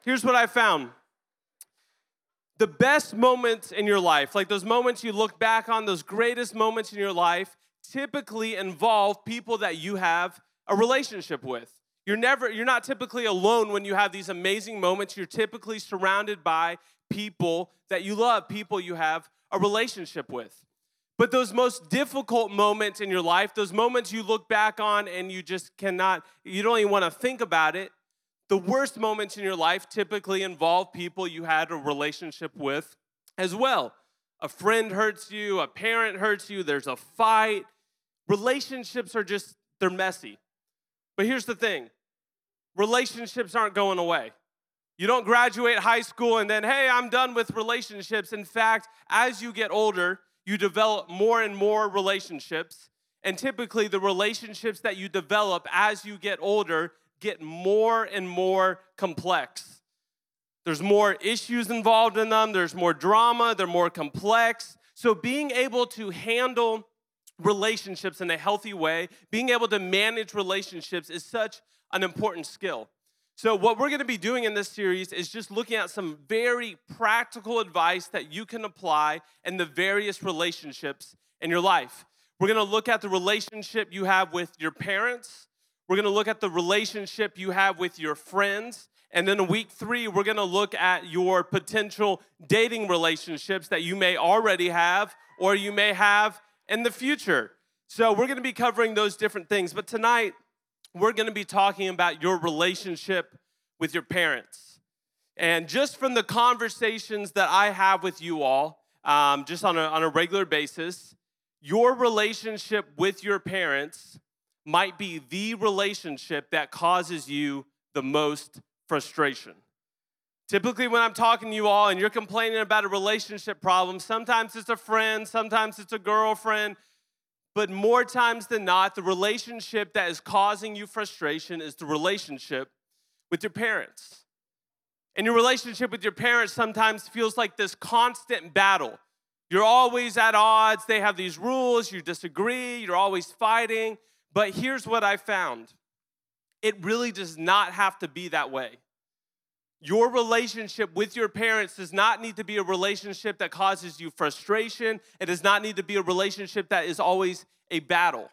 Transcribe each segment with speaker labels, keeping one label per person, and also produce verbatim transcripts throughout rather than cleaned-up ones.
Speaker 1: here's what I found. The best moments in your life, like those moments you look back on, those greatest moments in your life, typically involve people that you have a relationship with. You're never, you're not typically alone when you have these amazing moments. You're typically surrounded by people that you love, people you have a relationship with. But those most difficult moments in your life, those moments you look back on and you just cannot, you don't even want to think about it, the worst moments in your life typically involve people you had a relationship with as well. A friend hurts you, a parent hurts you, there's a fight. Relationships are just, they're messy. But here's the thing, relationships aren't going away. You don't graduate high school and then, hey, I'm done with relationships. In fact, as you get older, you develop more and more relationships. And typically the relationships that you develop as you get older get more and more complex. There's more issues involved in them. There's more drama. They're more complex. So being able to handle relationships in a healthy way, being able to manage relationships is such an important skill. So what we're going to be doing in this series is just looking at some very practical advice that you can apply in the various relationships in your life. We're going to look at the relationship you have with your parents. We're going to look at the relationship you have with your friends. And then in week three, we're going to look at your potential dating relationships that you may already have or you may have in the future. So we're going to be covering those different things. But tonight, we're going to be talking about your relationship with your parents. And just from the conversations that I have with you all, um, just on a, on a regular basis, your relationship with your parents might be the relationship that causes you the most frustration. Typically, when I'm talking to you all and you're complaining about a relationship problem, sometimes it's a friend, sometimes it's a girlfriend, but more times than not, the relationship that is causing you frustration is the relationship with your parents. And your relationship with your parents sometimes feels like this constant battle. You're always at odds. They have these rules. You disagree. You're always fighting. But here's what I found. It really does not have to be that way. Your relationship with your parents does not need to be a relationship that causes you frustration. It does not need to be a relationship that is always a battle.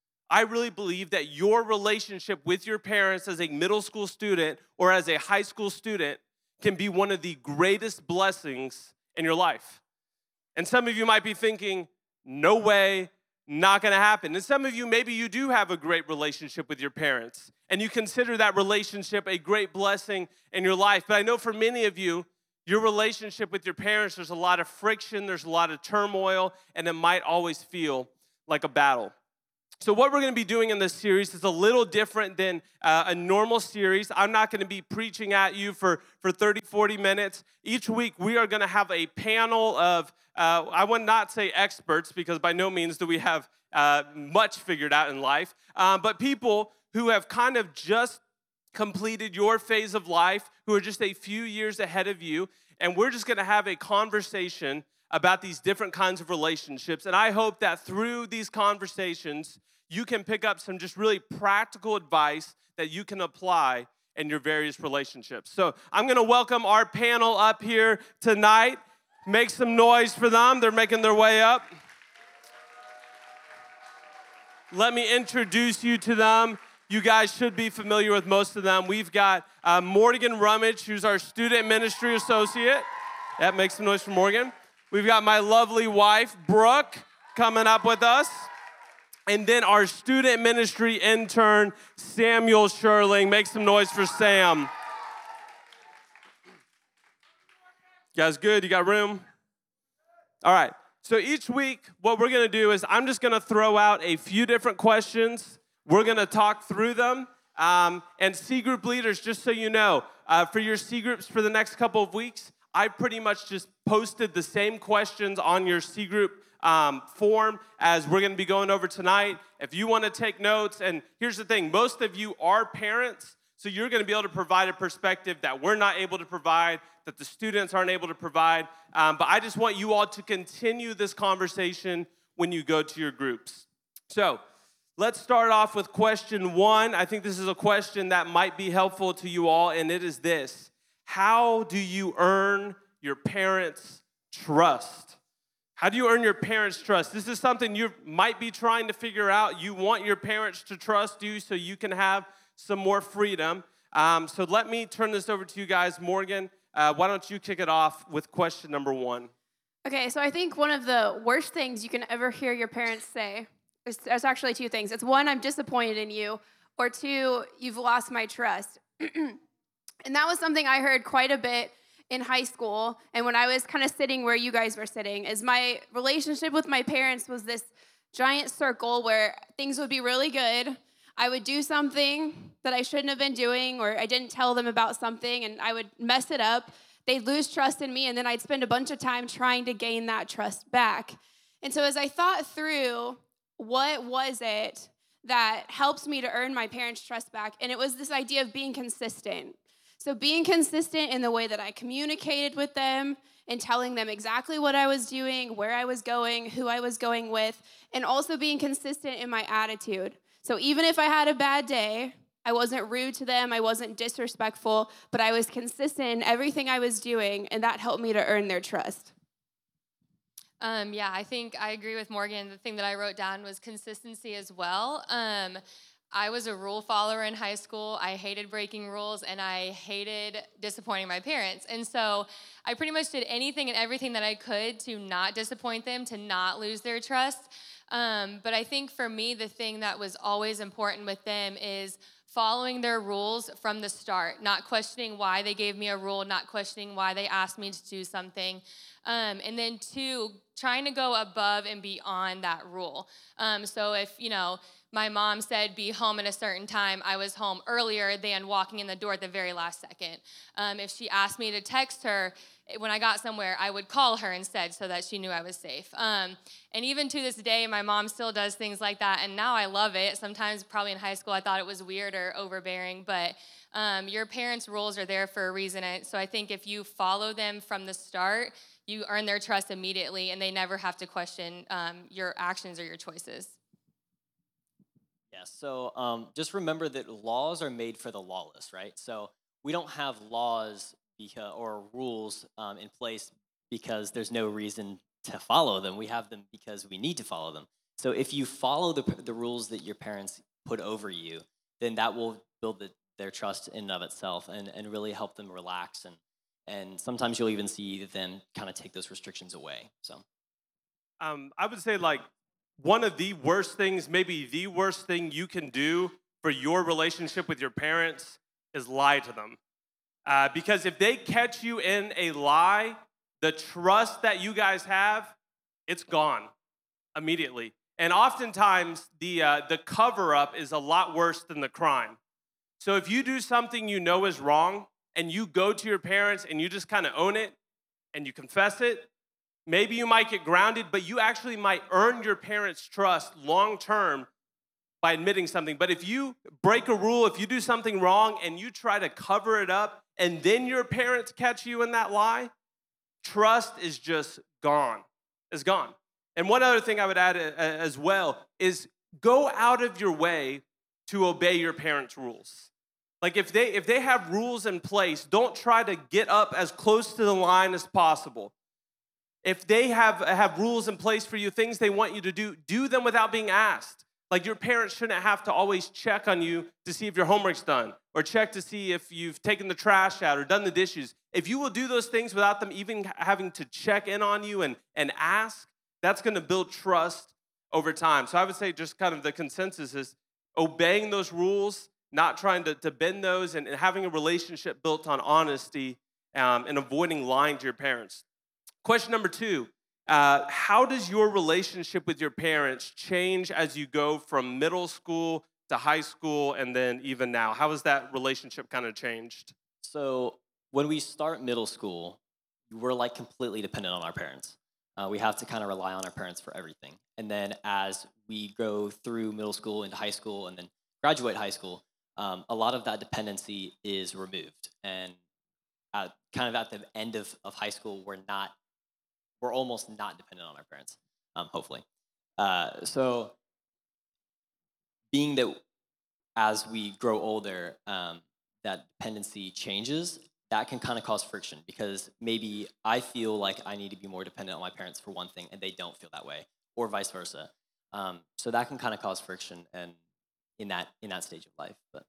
Speaker 1: I really believe that your relationship with your parents as a middle school student or as a high school student can be one of the greatest blessings in your life. And some of you might be thinking, no way, not going to happen. And some of you, maybe you do have a great relationship with your parents, and you consider that relationship a great blessing in your life. But I know for many of you, your relationship with your parents, there's a lot of friction, there's a lot of turmoil, and it might always feel like a battle. So what we're going to be doing in this series is a little different than uh, a normal series. I'm not going to be preaching at you for, for thirty, forty minutes. Each week, we are going to have a panel of, uh, I would not say experts, because by no means do we have uh, much figured out in life, uh, but people who have kind of just completed your phase of life, who are just a few years ahead of you, and we're just going to have a conversation about these different kinds of relationships. And I hope that through these conversations, you can pick up some just really practical advice that you can apply in your various relationships. So I'm going to welcome our panel up here tonight. Make some noise for them. They're making their way up. Let me introduce you to them. You guys should be familiar with most of them. We've got uh, Morgan Rummage, who's our student ministry associate. That makes some noise for Morgan. We've got my lovely wife, Brooke, coming up with us. And then our student ministry intern, Samuel Sherling. Make some noise for Sam. You guys good? You got room? All right. So each week, what we're going to do is I'm just going to throw out a few different questions. We're going to talk through them. Um, and C group leaders, just so you know, uh, for your C groups for the next couple of weeks, I pretty much just posted the same questions on your C group um, form as we're going to be going over tonight. If you want to take notes, and here's the thing, most of you are parents, so you're going to be able to provide a perspective that we're not able to provide, that the students aren't able to provide. Um, but I just want you all to continue this conversation when you go to your groups. So let's start off with question one. I think this is a question that might be helpful to you all, and it is this. How do you earn your parents' trust? How do you earn your parents' trust? This is something you might be trying to figure out. You want your parents to trust you so you can have some more freedom. Um, so let me turn this over to you guys. Morgan, uh, why don't you kick it off with question number one?
Speaker 2: Okay, so I think one of the worst things you can ever hear your parents say is there's actually two things. It's one, I'm disappointed in you, or two, you've lost my trust. And that was something I heard quite a bit in high school, and when I was kind of sitting where you guys were sitting, is my relationship with my parents was this giant circle where things would be really good. I would do something that I shouldn't have been doing, or I didn't tell them about something, and I would mess it up. They'd lose trust in me, and then I'd spend a bunch of time trying to gain that trust back. And so as I thought through what was it that helps me to earn my parents' trust back, and it was this idea of being consistent. So being consistent in the way that I communicated with them and telling them exactly what I was doing, where I was going, who I was going with, and also being consistent in my attitude. So even if I had a bad day, I wasn't rude to them, I wasn't disrespectful, but I was consistent in everything I was doing, and that helped me to earn their trust.
Speaker 3: Um, yeah, I think I agree with Morgan. The thing that I wrote down was consistency as well. Um, I was a rule follower in high school. I hated breaking rules, and I hated disappointing my parents. And so I pretty much did anything and everything that I could to not disappoint them, to not lose their trust. Um, but I think for me, the thing that was always important with them is following their rules from the start, not questioning why they gave me a rule, not questioning why they asked me to do something. Um, and then two, trying to go above and beyond that rule. Um, so if, you know, my mom said be home at a certain time, I was home earlier than walking in the door at the very last second. Um, if she asked me to text her when I got somewhere, I would call her instead so that she knew I was safe. Um, and even to this day, my mom still does things like that, and now I love it. Sometimes probably in high school I thought it was weird or overbearing, but um, your parents' rules are there for a reason. So I think if you follow them from the start, you earn their trust immediately, and they never have to question um, your actions or your choices.
Speaker 4: Yeah, so um, just remember that laws are made for the lawless, right? So we don't have laws because, or rules um, in place because there's no reason to follow them. We have them because we need to follow them. So if you follow the, the rules that your parents put over you, then that will build the, their trust in and of itself and, and really help them relax. And, and sometimes you'll even see them kind of take those restrictions away. So
Speaker 1: um, I would say, like, one of the worst things, maybe the worst thing you can do for your relationship with your parents is lie to them. Uh, because if they catch you in a lie, the trust that you guys have, it's gone immediately. And oftentimes, the, uh, the cover-up is a lot worse than the crime. So if you do something you know is wrong, and you go to your parents and you just kind of own it, and you confess it, maybe you might get grounded, but you actually might earn your parents' trust long-term by admitting something. But if you break a rule, if you do something wrong and you try to cover it up, and then your parents catch you in that lie, trust is just gone. It's gone. And one other thing I would add as well is go out of your way to obey your parents' rules. Like if they if they have rules in place, don't try to get up as close to the line as possible. If they have, have rules in place for you, things they want you to do, do them without being asked. Like your parents shouldn't have to always check on you to see if your homework's done or check to see if you've taken the trash out or done the dishes. If you will do those things without them even having to check in on you and, and ask, that's going to build trust over time. So I would say just kind of the consensus is obeying those rules, not trying to, to bend those, and, and having a relationship built on honesty um, and avoiding lying to your parents. Question number two, uh, how does your relationship with your parents change as you go from middle school to high school and then even now? How has that relationship kind of changed?
Speaker 4: So when we start middle school, we're like completely dependent on our parents. Uh, we have to kind of rely on our parents for everything. And then as we go through middle school into high school and then graduate high school, um, a lot of that dependency is removed. And at, kind of at the end of, of high school, we're not We're almost not dependent on our parents, um, hopefully. Uh, so being that as we grow older, um, that dependency changes, that can kind of cause friction because maybe I feel like I need to be more dependent on my parents for one thing, and they don't feel that way, or vice versa. Um, so that can kind of cause friction and in that in that stage of life. But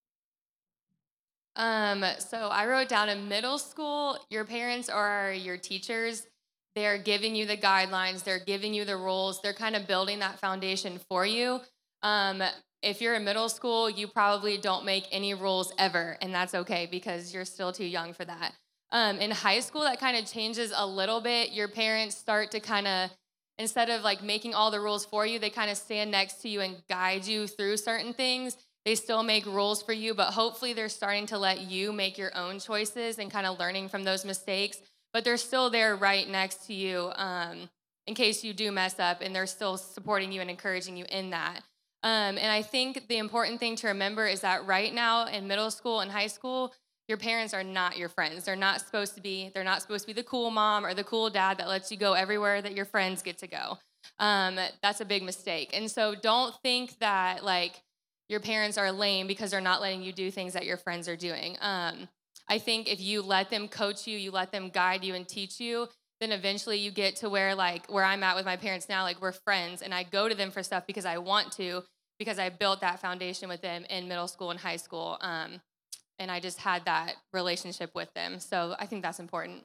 Speaker 3: Um, so I wrote down in middle school, your parents are your teachers. They're giving you the guidelines, they're giving you the rules, they're kind of building that foundation for you. Um, if you're in middle school, you probably don't make any rules ever, and that's okay because you're still too young for that. Um, in high school, that kind of changes a little bit. Your parents start to kind of, instead of like making all the rules for you, they kind of stand next to you and guide you through certain things. They still make rules for you, but hopefully they're starting to let you make your own choices and kind of learning from those mistakes. But they're still there right next to you um, in case you do mess up, and they're still supporting you and encouraging you in that. Um, and I think the important thing to remember is that right now in middle school and high school, your parents are not your friends. They're not supposed to be. They're not supposed to be the cool mom or the cool dad that lets you go everywhere that your friends get to go. Um, that's a big mistake. And so don't think that, like, your parents are lame because they're not letting you do things that your friends are doing. Um, I think if you let them coach you, you let them guide you and teach you, then eventually you get to where, like, where I'm at with my parents now, like, we're friends, and I go to them for stuff because I want to, because I built that foundation with them in middle school and high school, um, and I just had that relationship with them. So I think that's important.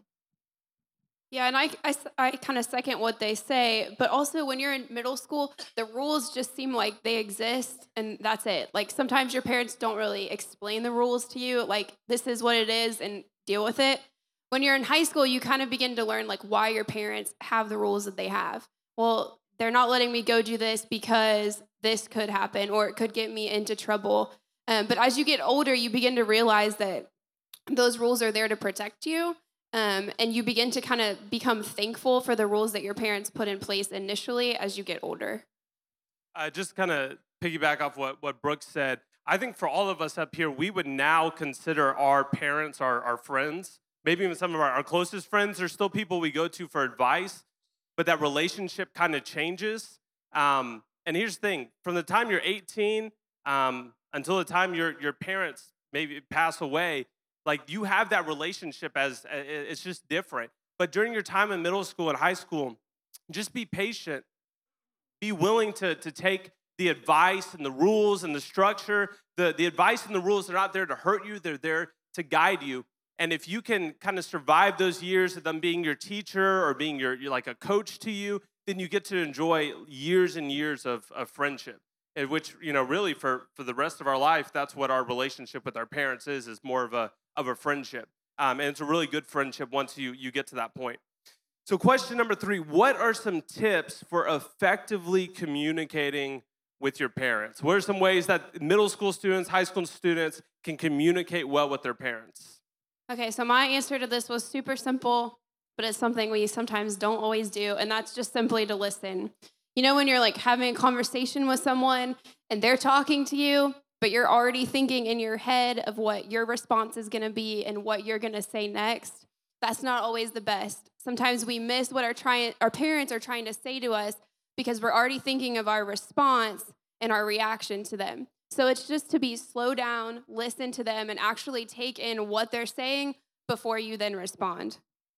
Speaker 2: Yeah, and I, I, I kind of second what they say, but also when you're in middle school, the rules just seem like they exist and that's it. Like sometimes your parents don't really explain the rules to you, like this is what it is and deal with it. When you're in high school, you kind of begin to learn like why your parents have the rules that they have. Well, they're not letting me go do this because this could happen or it could get me into trouble. Um, but as you get older, you begin to realize that those rules are there to protect you. Um, and you begin to kind of become thankful for the rules that your parents put in place initially as you get older.
Speaker 1: Uh, just kind of piggyback off what, what Brooke said. I think for all of us up here, we would now consider our parents our, our friends. Maybe even some of our, our closest friends are still people we go to for advice, but that relationship kind of changes. Um, and here's the thing, from the time you're eighteen um, until the time your, your parents maybe pass away, like you have that relationship as, it's just different. But during your time in middle school and high school, just be patient. Be willing to, to take the advice and the rules and the structure. The, the advice and the rules are not there to hurt you. They're there to guide you. And if you can kind of survive those years of them being your teacher or being your, your like a coach to you, then you get to enjoy years and years of, of friendship. In which, you know, really for, for the rest of our life, that's what our relationship with our parents is, is more of a of a friendship. Um, and it's a really good friendship once you, you get to that point. So question number three, what are some tips for effectively communicating with your parents? What are some ways that middle school students, high school students can communicate well with their parents?
Speaker 2: Okay, so my answer to this was super simple, but it's something we sometimes don't always do, and that's just simply to listen. You know, when you're like having a conversation with someone and they're talking to you, but you're already thinking in your head of what your response is going to be and what you're going to say next. That's not always the best. Sometimes we miss what our trying, our parents are trying to say to us because we're already thinking of our response and our reaction to them. So it's just to be slow down, listen to them, and actually take in what they're saying before you then respond.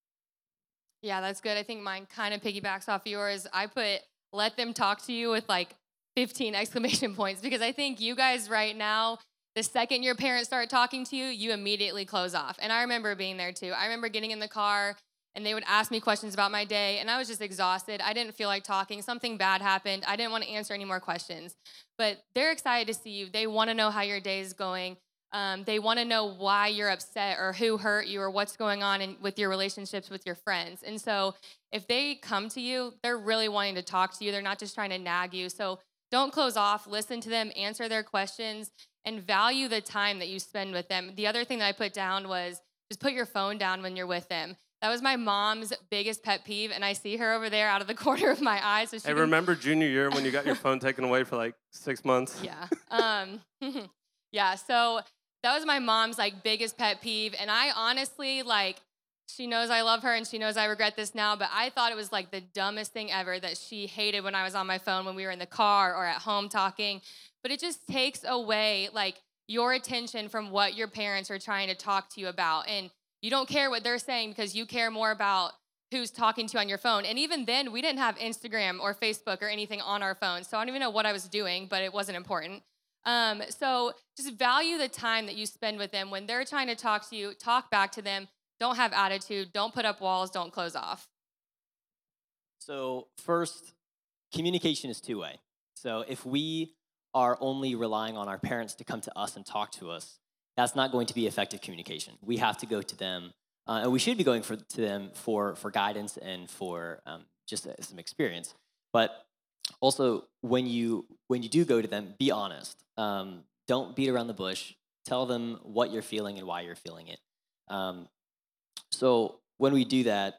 Speaker 3: Yeah, that's good. I think mine kind of piggybacks off yours. I put let them talk to you with like fifteen exclamation points, because I think you guys right now, the second your parents start talking to you, you immediately close off. And I remember being there too. I remember getting in the car and they would ask me questions about my day and I was just exhausted. I didn't feel like talking. Something bad happened. I didn't want to answer any more questions. But they're excited to see you. They want to know how your day is going. Um, they want to know why you're upset or who hurt you or what's going on in, with your relationships with your friends. And so if they come to you, they're really wanting to talk to you. They're not just trying to nag you. So don't close off, listen to them, answer their questions, and value the time that you spend with them. The other thing that I put down was just put your phone down when you're with them. That was my mom's biggest pet peeve, and I see her over there out of the corner of my eye. So she
Speaker 1: I
Speaker 3: can...
Speaker 1: remember junior year when you got your phone taken away for like six months.
Speaker 3: Yeah. Um, yeah, so that was my mom's like biggest pet peeve, and I honestly, like, she knows I love her and she knows I regret this now, but I thought it was like the dumbest thing ever that she hated when I was on my phone when we were in the car or at home talking. But it just takes away like your attention from what your parents are trying to talk to you about. And You don't care what they're saying because you care more about who's talking to you on your phone. And even then, we didn't have Instagram or Facebook or anything on our phones. So I don't even know what I was doing, but it wasn't important. Um, so just value the time that you spend with them. When they're trying to talk to you, talk back to them. Don't have attitude. Don't put up walls. Don't close off.
Speaker 4: So first, communication is two-way. So if we are only relying on our parents to come to us and talk to us, that's not going to be effective communication. We have to go to them, uh, and we should be going for, to them for, for guidance and for um, just uh, some experience. But also, when you when you do go to them, be honest. Um, don't beat around the bush. Tell them what you're feeling and why you're feeling it. Um, so when we do that,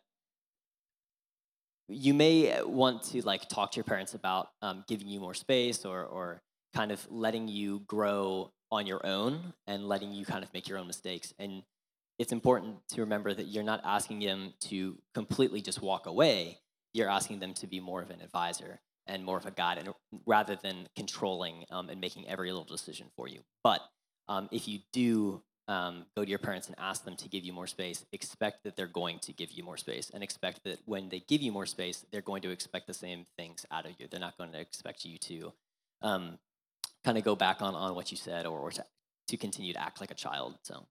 Speaker 4: you may want to like talk to your parents about um, giving you more space or or kind of letting you grow on your own and letting you kind of make your own mistakes. And it's important to remember that you're not asking them to completely just walk away. You're asking them to be more of an advisor and more of a guide, and rather than controlling um, and making every little decision for you. But um, if you do Um, go to your parents and ask them to give you more space, expect that they're going to give you more space, and expect that when they give you more space, they're going to expect the same things out of you. They're not going to expect you to um, kind of go back on, on what you said or, or to, to continue to act like a child. So,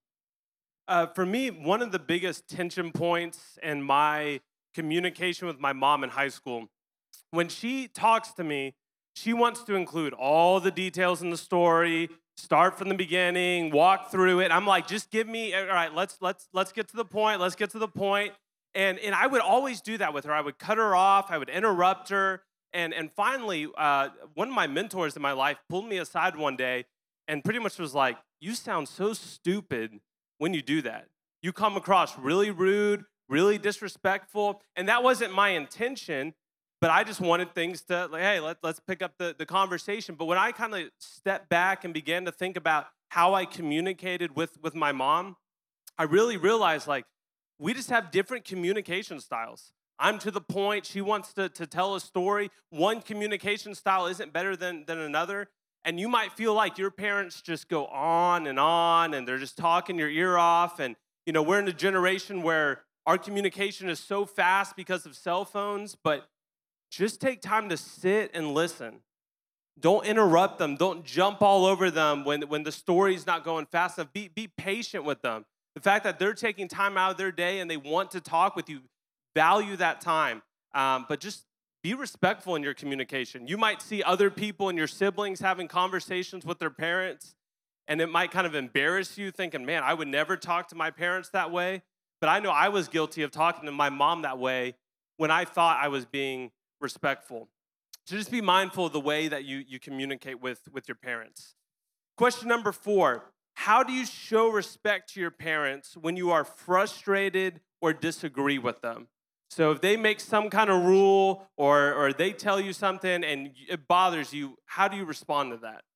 Speaker 1: Uh, for me, one of the biggest tension points in my communication with my mom in high school, when she talks to me, she wants to include all the details in the story, start from the beginning, walk through it. I'm like, just give me, all right, let's let's let's get to the point. Let's get to the point. And and I would always do that with her. I would cut her off. I would interrupt her. And and finally, uh, one of my mentors in my life pulled me aside one day and pretty much was like, "You sound so stupid when you do that. You come across really rude, really disrespectful." And that wasn't my intention. But I just wanted things to, like, hey, let, let's pick up the, the conversation. But when I kind of stepped back and began to think about how I communicated with, with my mom, I really realized, like, we just have different communication styles. I'm to the point. She wants to, to tell a story. One communication style isn't better than, than another. And you might feel like your parents just go on and on, and they're just talking your ear off. And, you know, we're in a generation where our communication is so fast because of cell phones, but just take time to sit and listen. Don't interrupt them. Don't jump all over them when, when the story's not going fast enough. Be, be patient with them. The fact that they're taking time out of their day and they want to talk with you, value that time. Um, but just be respectful in your communication. You might see other people and your siblings having conversations with their parents, and it might kind of embarrass you, thinking, man, I would never talk to my parents that way. But I know I was guilty of talking to my mom that way when I thought I was being respectful. So just be mindful of the way that you, you communicate with, with your parents. Question number four, how do you show respect to your parents when you are frustrated or disagree with them? So if they make some kind of rule or, or they tell you something and it bothers you, how do you respond to that?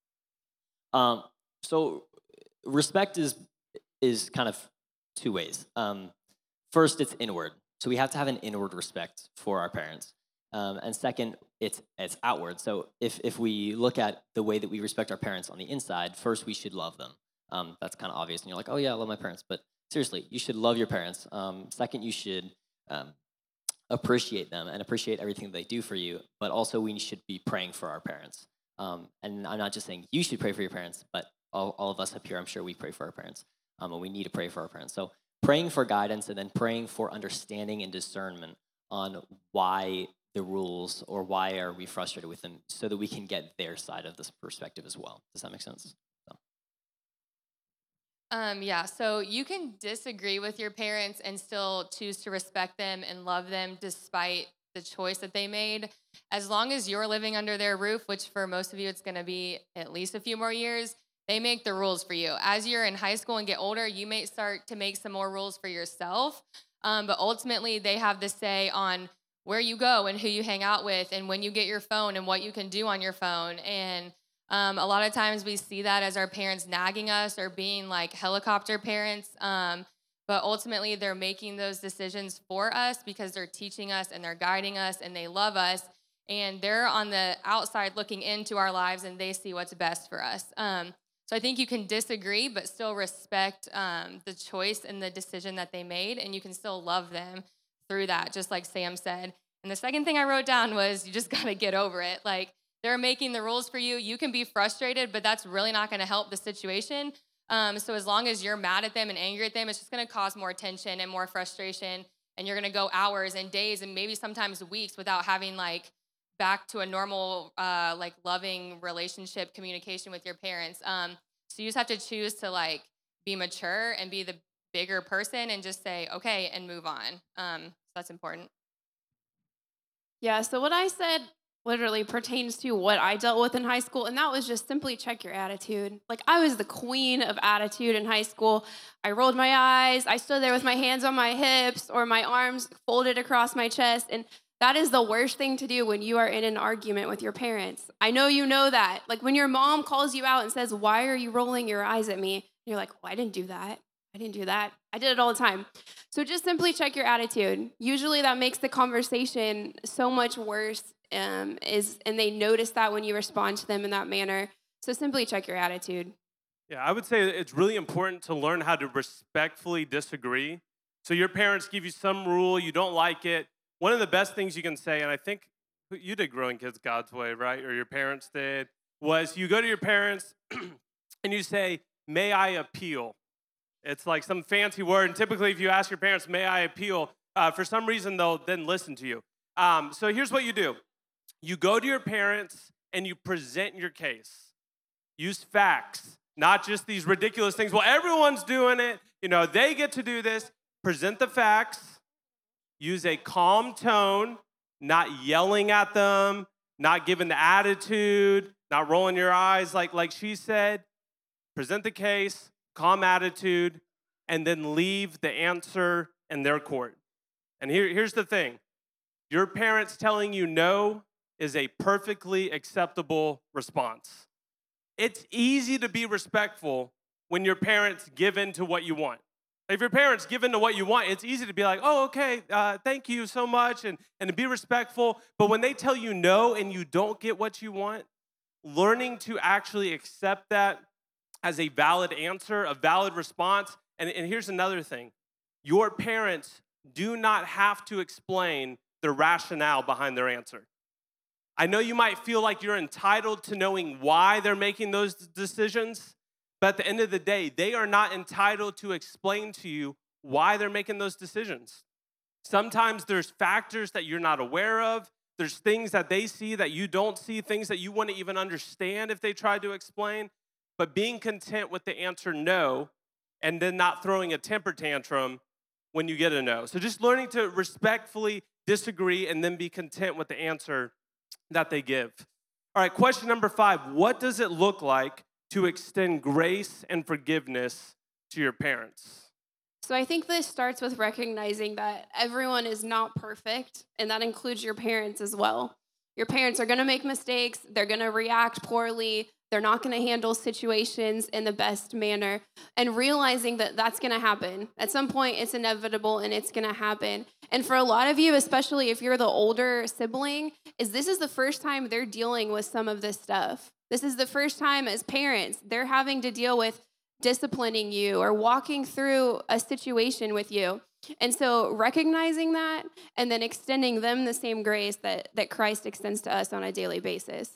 Speaker 4: Um, so respect is is kind of two ways. Um, first, it's inward. So we have to have an inward respect for our parents. Um, and second, it's it's outward. So if if we look at the way that we respect our parents on the inside, first we should love them. Um, that's kind of obvious, and you're like, oh yeah, I love my parents. But seriously, you should love your parents. Um, second, you should um, appreciate them and appreciate everything they do for you. But also, we should be praying for our parents. Um, and I'm not just saying you should pray for your parents, but all, all of us up here, I'm sure we pray for our parents. Um, and we need to pray for our parents. So praying for guidance and then praying for understanding and discernment on why the rules or why are we frustrated with them so that we can get their side of this perspective as well. Does that make sense? So.
Speaker 3: Um, yeah, so you can disagree with your parents and still choose to respect them and love them despite the choice that they made. As long as you're living under their roof, which for most of you it's going to be at least a few more years, they make the rules for you. As you're in high school and get older, you may start to make some more rules for yourself, um, but ultimately they have the say on where you go and who you hang out with and when you get your phone and what you can do on your phone. And um, a lot of times we see that as our parents nagging us or being like helicopter parents. Um, but ultimately they're making those decisions for us because they're teaching us and they're guiding us and they love us. And they're on the outside looking into our lives and they see what's best for us. Um, So I think you can disagree, but still respect um, the choice and the decision that they made, and you can still love them through that, just like Sam said. And the second thing I wrote down was you just got to get over it. Like, they're making the rules for you. You can be frustrated, but that's really not going to help the situation. Um, so as long as you're mad at them and angry at them, it's just going to cause more tension and more frustration. And you're going to go hours and days and maybe sometimes weeks without having like back to a normal, uh, like loving relationship communication with your parents. Um, so you just have to choose to like be mature and be the bigger person and just say, okay, and move on. Um, so that's important.
Speaker 2: Yeah, so what I said literally pertains to what I dealt with in high school, and that was just simply check your attitude. Like, I was the queen of attitude in high school. I rolled my eyes, I stood there with my hands on my hips or my arms folded across my chest, and that is the worst thing to do when you are in an argument with your parents. I know you know that. Like, when your mom calls you out and says, "Why are you rolling your eyes at me?" You're like, "Well, I didn't do that. I didn't do that." I did it all the time. So just simply check your attitude. Usually that makes the conversation so much worse, um, is, and they notice that when you respond to them in that manner. So simply check your attitude.
Speaker 1: Yeah, I would say it's really important to learn how to respectfully disagree. So your parents give you some rule, you don't like it. One of the best things you can say, and I think you did Growing Kids God's Way, right? Or your parents did, was you go to your parents and you say, "May I appeal?" It's like some fancy word, and typically if you ask your parents, "May I appeal?" Uh, for some reason, they'll then listen to you. Um, so here's what you do. You go to your parents and you present your case. Use facts, not just these ridiculous things. Well, everyone's doing it. You know, they get to do this. Present the facts. Use a calm tone, not yelling at them, not giving the attitude, not rolling your eyes like, like she said. Present the case, calm attitude, and then leave the answer in their court. And here, here's the thing. Your parents telling you no is a perfectly acceptable response. It's easy to be respectful when your parents give in to what you want. If your parents give in to what you want, it's easy to be like, "Oh, okay, uh, thank you so much," and, and to be respectful. But when they tell you no and you don't get what you want, learning to actually accept that as a valid answer, a valid response. And, and here's another thing. Your parents do not have to explain the rationale behind their answer. I know you might feel like you're entitled to knowing why they're making those decisions, but at the end of the day, they are not entitled to explain to you why they're making those decisions. Sometimes there's factors that you're not aware of. There's things that they see that you don't see, things that you wouldn't even understand if they tried to explain. But being content with the answer no, and then not throwing a temper tantrum when you get a no. So just learning to respectfully disagree and then be content with the answer that they give. All right, question number five. What does it look like to extend grace and forgiveness to your parents?
Speaker 2: So I think this starts with recognizing that everyone is not perfect, and that includes your parents as well. Your parents are going to make mistakes. They're going to react poorly. They're not going to handle situations in the best manner. And realizing that that's going to happen. At some point, it's inevitable and it's going to happen. And for a lot of you, especially if you're the older sibling, is this is the first time they're dealing with some of this stuff. This is the first time as parents, they're having to deal with disciplining you or walking through a situation with you. And so recognizing that and then extending them the same grace that, that Christ extends to us on a daily basis.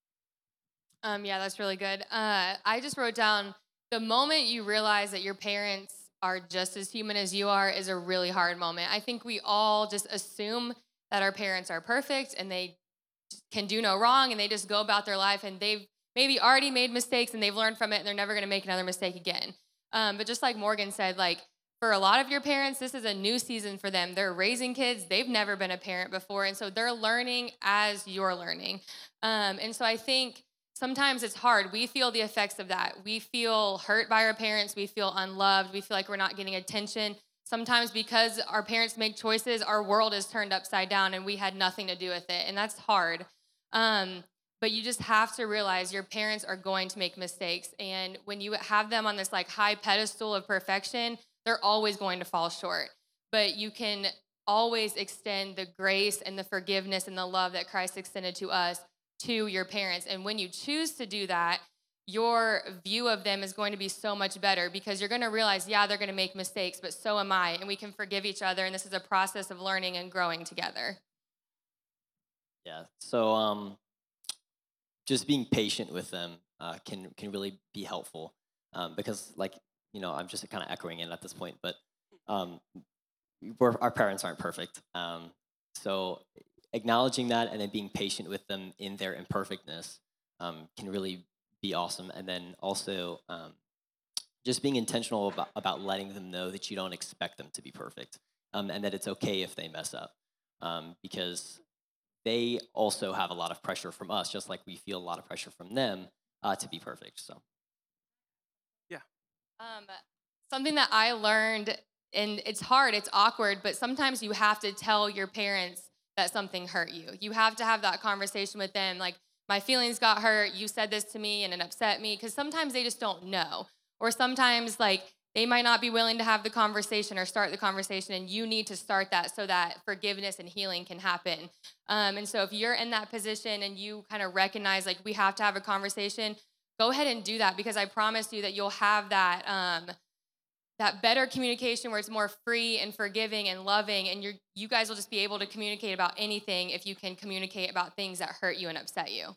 Speaker 3: Um, yeah, that's really good. Uh, I just wrote down the moment you realize that your parents are just as human as you are is a really hard moment. I think we all just assume that our parents are perfect and they can do no wrong and they just go about their life and they've maybe already made mistakes and they've learned from it and they're never going to make another mistake again. Um, but just like Morgan said, like for a lot of your parents, this is a new season for them. They're raising kids. They've never been a parent before. And so they're learning as you're learning. Um, and so I think sometimes it's hard. We feel the effects of that. We feel hurt by our parents. We feel unloved. We feel like we're not getting attention. Sometimes because our parents make choices, our world is turned upside down and we had nothing to do with it. And that's hard. Um, but you just have to realize your parents are going to make mistakes. And when you have them on this like high pedestal of perfection, they're always going to fall short. But you can always extend the grace and the forgiveness and the love that Christ extended to us to your parents. And when you choose to do that, your view of them is going to be so much better because you're going to realize, yeah, they're going to make mistakes, but so am I, and we can forgive each other, and this is a process of learning and growing together.
Speaker 4: Yeah. So um, just being patient with them uh, can can really be helpful um, because, like, you know, I'm just kind of echoing it at this point, but um, we're, our parents aren't perfect. Um, so acknowledging that and then being patient with them in their imperfectness um, can really be awesome. And then also um, just being intentional about, about letting them know that you don't expect them to be perfect um, and that it's okay if they mess up um, because they also have a lot of pressure from us, just like we feel a lot of pressure from them uh, to be perfect. So,
Speaker 1: yeah.
Speaker 3: Um, something that I learned, and it's hard, it's awkward, but sometimes you have to tell your parents that something hurt you. You have to have that conversation with them, like, my feelings got hurt, you said this to me and it upset me, because sometimes they just don't know. Or sometimes, like, they might not be willing to have the conversation or start the conversation, and you need to start that so that forgiveness and healing can happen. Um, and so if you're in that position and you kind of recognize, like, we have to have a conversation, go ahead and do that, because I promise you that you'll have that um, that better communication where it's more free and forgiving and loving, and you you guys will just be able to communicate about anything if you can communicate about things that hurt you and upset you.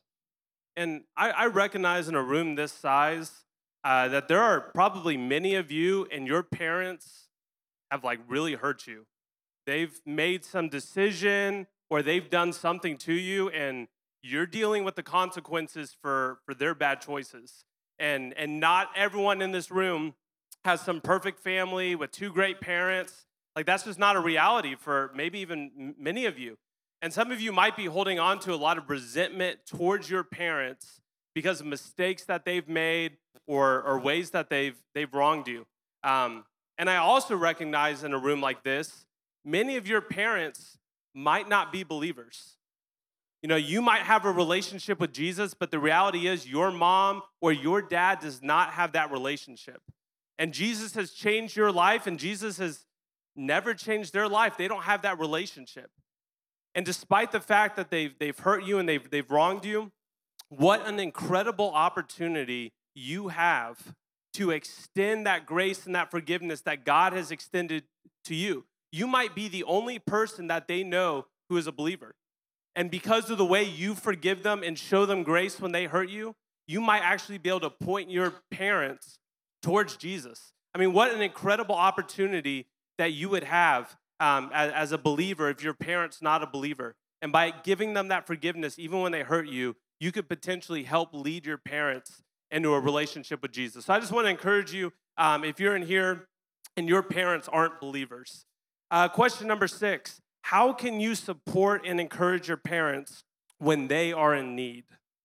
Speaker 1: And I, I recognize in a room this size uh, that there are probably many of you and your parents have like really hurt you. They've made some decision or they've done something to you, and you're dealing with the consequences for, for their bad choices. And, and not everyone in this room has some perfect family with two great parents. Like, that's just not a reality for maybe even many of you. And some of you might be holding on to a lot of resentment towards your parents because of mistakes that they've made or, or ways that they've, they've wronged you. Um, and I also recognize in a room like this, many of your parents might not be believers. You know, you might have a relationship with Jesus, but the reality is your mom or your dad does not have that relationship. And Jesus has changed your life, and Jesus has never changed their life. They don't have that relationship. And despite the fact that they've, they've hurt you and they've, they've wronged you, what an incredible opportunity you have to extend that grace and that forgiveness that God has extended to you. You might be the only person that they know who is a believer. And because of the way you forgive them and show them grace when they hurt you, you might actually be able to point your parents towards Jesus. I mean, what an incredible opportunity that you would have um, as, as a believer if your parent's not a believer. And by giving them that forgiveness, even when they hurt you, you could potentially help lead your parents into a relationship with Jesus. So I just want to encourage you, um, if you're in here and your parents aren't believers. Uh, question number six, how can you support and encourage your parents when they are in need?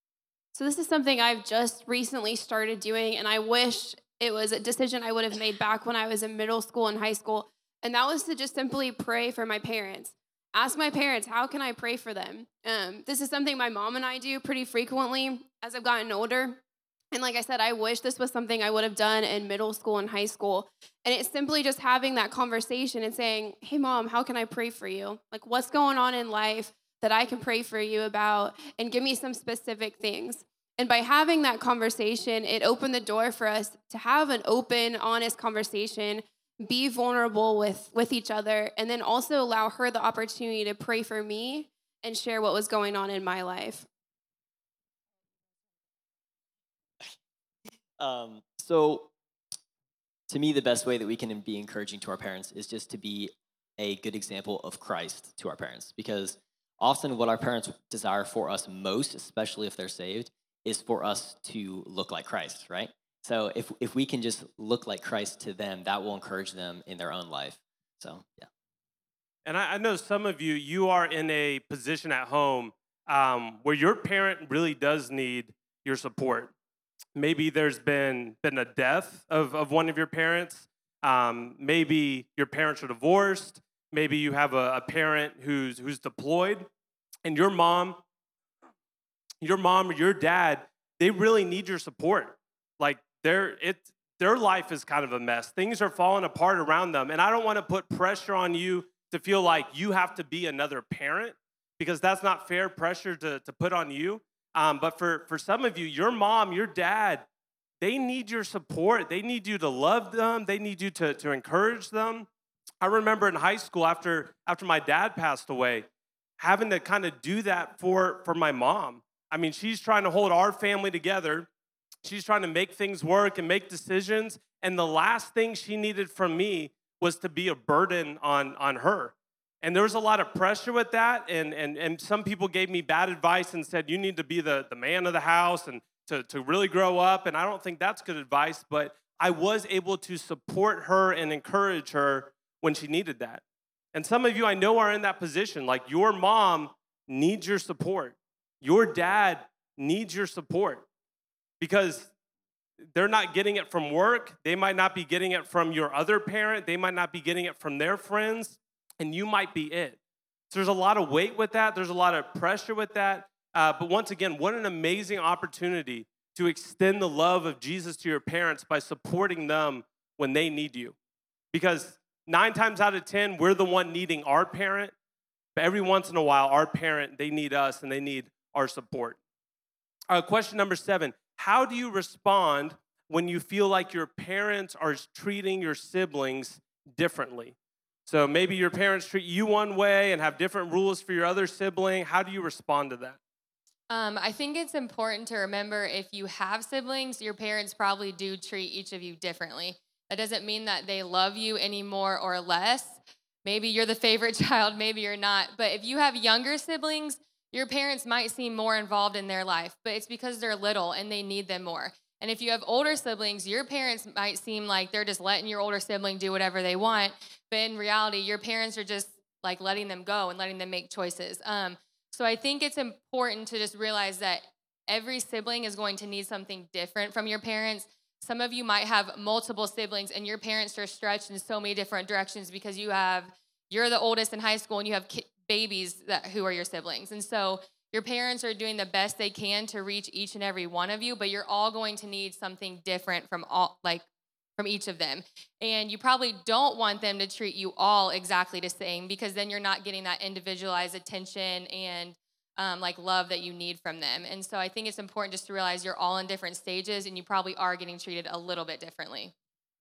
Speaker 2: So this is something I've just recently started doing, and I wish it was a decision I would have made back when I was in middle school and high school, and that was to just simply pray for my parents. Ask my parents, how can I pray for them? Um, this is something my mom and I do pretty frequently as I've gotten older. And like I said, I wish this was something I would have done in middle school and high school. And it's simply just having that conversation and saying, hey, Mom, how can I pray for you? Like, what's going on in life that I can pray for you about? And give me some specific things. And by having that conversation, it opened the door for us to have an open, honest conversation, be vulnerable with, with each other, and then also allow her the opportunity to pray for me and share what was going on in my life.
Speaker 4: Um, so to me, the best way that we can be encouraging to our parents is just to be a good example of Christ to our parents, because often what our parents desire for us most, especially if they're saved, is for us to look like Christ, right? So if if we can just look like Christ to them, that will encourage them in their own life. So, yeah.
Speaker 1: And I, I know some of you, you are in a position at home um, where your parent really does need your support. Maybe there's been been a death of, of one of your parents. Um, maybe your parents are divorced. Maybe you have a, a parent who's who's deployed, and your mom, your mom or your dad, they really need your support. Like their it their life is kind of a mess. Things are falling apart around them, and I don't want to put pressure on you to feel like you have to be another parent, because that's not fair pressure to to put on you. Um, but for, for some of you, your mom, your dad, they need your support. They need you to love them. They need you to, to encourage them. I remember in high school after, after my dad passed away, having to kind of do that for, for my mom. I mean, she's trying to hold our family together. She's trying to make things work and make decisions. And the last thing she needed from me was to be a burden on, on her. And there was a lot of pressure with that. And, and, and some people gave me bad advice and said, you need to be the, the man of the house and to, to really grow up. And I don't think that's good advice. But I was able to support her and encourage her when she needed that. And some of you I know are in that position. Like your mom needs your support. Your dad needs your support because they're not getting it from work. They might not be getting it from your other parent. They might not be getting it from their friends, and you might be it. So there's a lot of weight with that. There's a lot of pressure with that. Uh, but once again, what an amazing opportunity to extend the love of Jesus to your parents by supporting them when they need you. Because nine times out of ten, we're the one needing our parent. But every once in a while, our parent, they need us and they need our support. Uh, question number seven, how do you respond when you feel like your parents are treating your siblings differently? So maybe your parents treat you one way and have different rules for your other sibling. How do you respond to that?
Speaker 3: Um, I think it's important to remember if you have siblings, your parents probably do treat each of you differently. That doesn't mean that they love you any more or less. Maybe you're the favorite child, maybe you're not. But if you have younger siblings, your parents might seem more involved in their life, but it's because they're little and they need them more. And if you have older siblings, your parents might seem like they're just letting your older sibling do whatever they want, but in reality, your parents are just like letting them go and letting them make choices. Um, so I think it's important to just realize that every sibling is going to need something different from your parents. Some of you might have multiple siblings and your parents are stretched in so many different directions because you have, you're the oldest in high school and you have ki- babies that who are your siblings. And so your parents are doing the best they can to reach each and every one of you, but you're all going to need something different from all, like from each of them. And you probably don't want them to treat you all exactly the same because then you're not getting that individualized attention and um, like love that you need from them. And so I think it's important just to realize you're all in different stages and you probably are getting treated a little bit differently.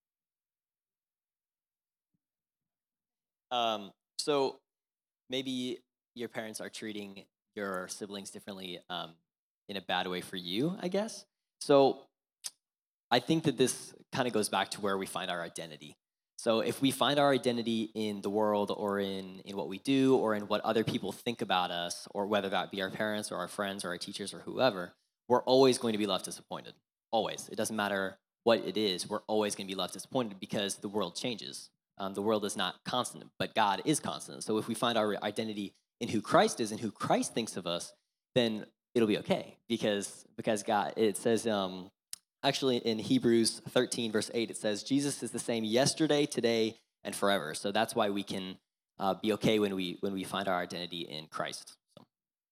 Speaker 4: Um, so maybe your parents are treating your siblings differently um, in a bad way for you, I guess. So I think that this kind of goes back to where we find our identity. So if we find our identity in the world or in, in what we do or in what other people think about us, or whether that be our parents or our friends or our teachers or whoever, we're always going to be left disappointed. Always. It doesn't matter what it is. We're always going to be left disappointed because the world changes. Um, the world is not constant, but God is constant. So if we find our identity in who Christ is and who Christ thinks of us, then it'll be okay because because God, it says, um, actually in Hebrews thirteen, verse eight, it says, Jesus is the same yesterday, today, and forever. So that's why we can uh, be okay when we when we find our identity in Christ. So,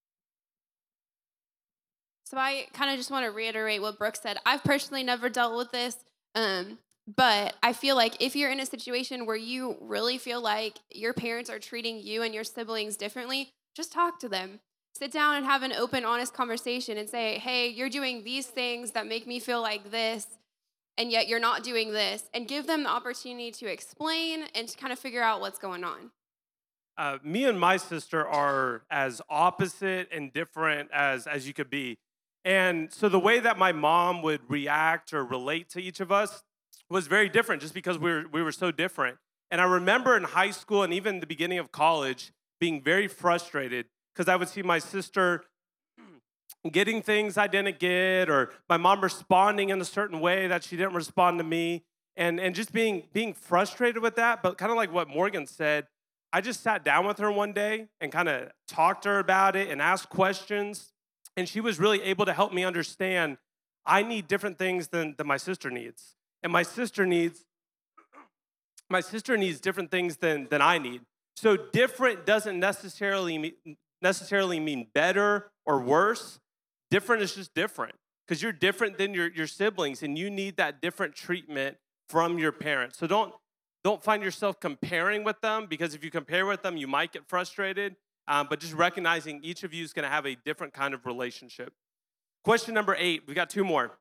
Speaker 2: So I kind of just want to reiterate what Brooke said. I've personally never dealt with this, um, but I feel like if you're in a situation where you really feel like your parents are treating you and your siblings differently, just talk to them. Sit down and have an open, honest conversation and say, hey, you're doing these things that make me feel like this, and yet you're not doing this. And give them the opportunity to explain and to kind of figure out what's going on.
Speaker 1: Uh, me and my sister are as opposite and different as, as you could be. And so the way that my mom would react or relate to each of us was very different just because we were, we were so different. And I remember in high school and even the beginning of college being very frustrated because I would see my sister getting things I didn't get, or my mom responding in a certain way that she didn't respond to me, and, and just being, being frustrated with that. But kind of like what Morgan said, I just sat down with her one day and kind of talked to her about it and asked questions, and she was really able to help me understand I need different things than, than my sister needs. And my sister needs, my sister needs different things than, than I need. So different doesn't necessarily mean, necessarily mean better or worse. Different is just different because you're different than your, your siblings and you need that different treatment from your parents. So don't, don't find yourself comparing with them because if you compare with them, you might get frustrated. Um, but just recognizing each of you is going to have a different kind of relationship. Question number eight, we got two more.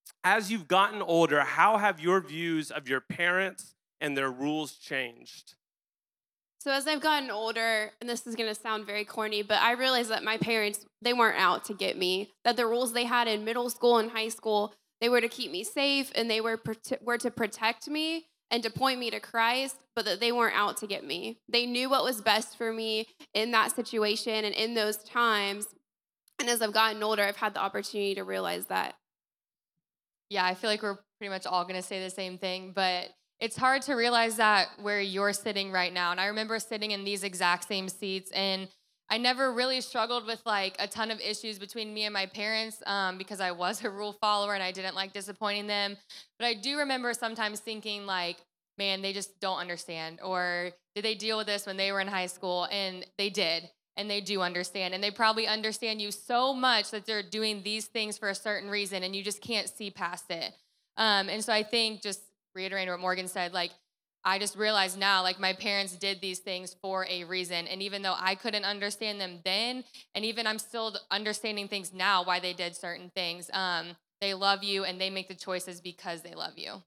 Speaker 1: as you've gotten older, how have your views of your parents and their rules changed?
Speaker 2: So as I've gotten older, and this is going to sound very corny, but I realized that my parents, they weren't out to get me, that the rules they had in middle school and high school, they were to keep me safe, and they were, prote- were to protect me and to point me to Christ, but that they weren't out to get me. They knew what was best for me in that situation and in those times. And as I've gotten older, I've had the opportunity to realize that.
Speaker 3: Yeah, I feel like we're pretty much all going to say the same thing, but it's hard to realize that where you're sitting right now. And I remember sitting in these exact same seats, and I never really struggled with like a ton of issues between me and my parents um, because I was a rule follower and I didn't like disappointing them. But I do remember sometimes thinking like, man, they just don't understand. Or did they deal with this when they were in high school? And they did. And they do understand. And they probably understand you so much that they're doing these things for a certain reason and you just can't see past it. Um, and so I think just reiterating what Morgan said, like, I just realized now, like, my parents did these things for a reason. And even though I couldn't understand them then, and even I'm still understanding things now, why they did certain things, um, they love you and they make the choices because they love you.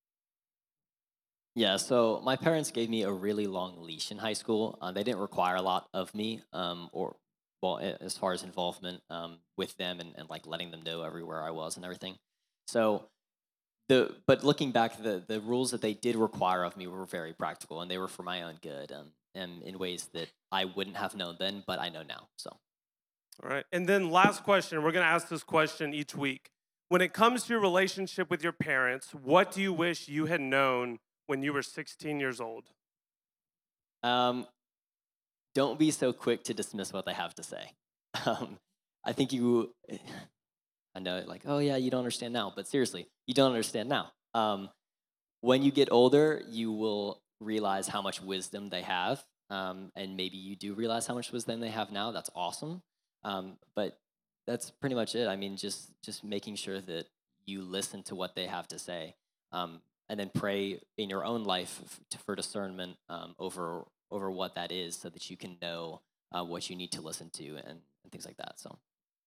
Speaker 4: Yeah, so my parents gave me a really long leash in high school. Uh, they didn't require a lot of me, um, or, well, a- as far as involvement um, with them and, and, like, letting them know everywhere I was and everything. So The, but looking back, the, the rules that they did require of me were very practical, and they were for my own good, um, and in ways that I wouldn't have known then, but I know now. So,
Speaker 1: All right. And then last question, we're going to ask this question each week. When it comes to your relationship with your parents, what do you wish you had known when you were sixteen years old?
Speaker 4: um, don't be so quick to dismiss what they have to say. Um, I think you, I know, like, oh yeah, you don't understand now, but seriously, you don't understand now. Um, when you get older, you will realize how much wisdom they have, um, and maybe you do realize how much wisdom they have now. That's awesome, um, but that's pretty much it. I mean, just just making sure that you listen to what they have to say, um, and then pray in your own life f- to- for discernment um, over over what that is, so that you can know uh, what you need to listen to and, and things like that. So.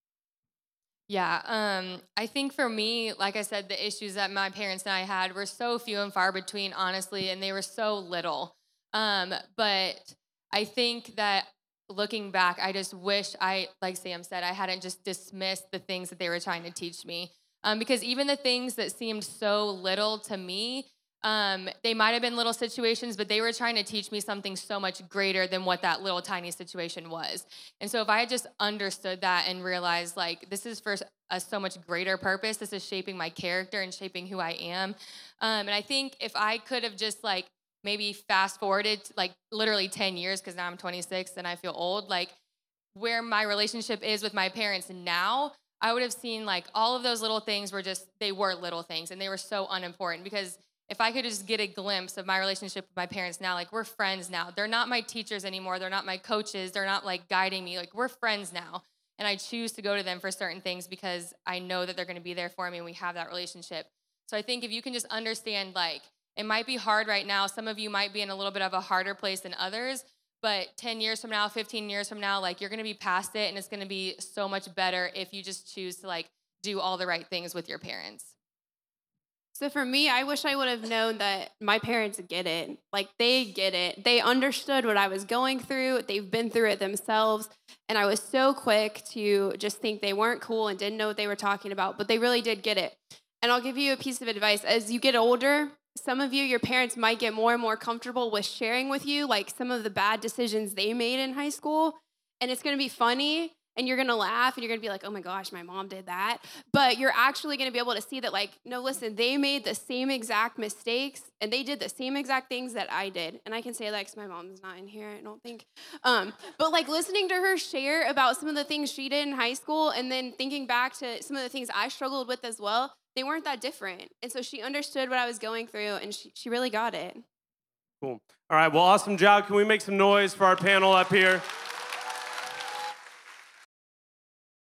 Speaker 3: Yeah, um, I think for me, like I said, the issues that my parents and I had were so few and far between, honestly, and they were so little. Um, but I think that looking back, I just wish I, like Sam said, I hadn't just dismissed the things that they were trying to teach me. Um, because even the things that seemed so little to me, um, they might have been little situations, but they were trying to teach me something so much greater than what that little tiny situation was. And so if I had just understood that and realized, like, this is for a so much greater purpose, this is shaping my character and shaping who I am. Um, and I think if I could have just, like, maybe fast forwarded, like, literally ten years, because now I'm twenty-six and I feel old, like, where my relationship is with my parents now, I would have seen, like, all of those little things were just, they were little things and they were so unimportant. Because if I could just get a glimpse of my relationship with my parents now, like, we're friends now. They're not my teachers anymore. They're not my coaches. They're not, like, guiding me. Like, we're friends now. And I choose to go to them for certain things because I know that they're going to be there for me and we have that relationship. So I think if you can just understand, like, it might be hard right now. Some of you might be in a little bit of a harder place than others. But ten years from now, fifteen years from now, like, you're going to be past it. And it's going to be so much better if you just choose to, like, do all the right things with your parents.
Speaker 2: So for me, I wish I would have known that my parents get it. Like, they get it. They understood what I was going through. They've been through it themselves. And I was so quick to just think they weren't cool and didn't know what they were talking about, but they really did get it. And I'll give you a piece of advice. As you get older, some of you, your parents might get more and more comfortable with sharing with you, like, some of the bad decisions they made in high school. And it's going to be funny. And you're going to laugh and you're going to be like, oh my gosh, my mom did that. But you're actually going to be able to see that, like, no, listen, they made the same exact mistakes and they did the same exact things that I did. And I can say that because my mom's not in here, I don't think. Um, but, like, listening to her share about some of the things she did in high school and then thinking back to some of the things I struggled with as well, they weren't that different. And so she understood what I was going through and she, she really got it.
Speaker 1: Cool. All right, well, awesome job. Can we make some noise for our panel up here?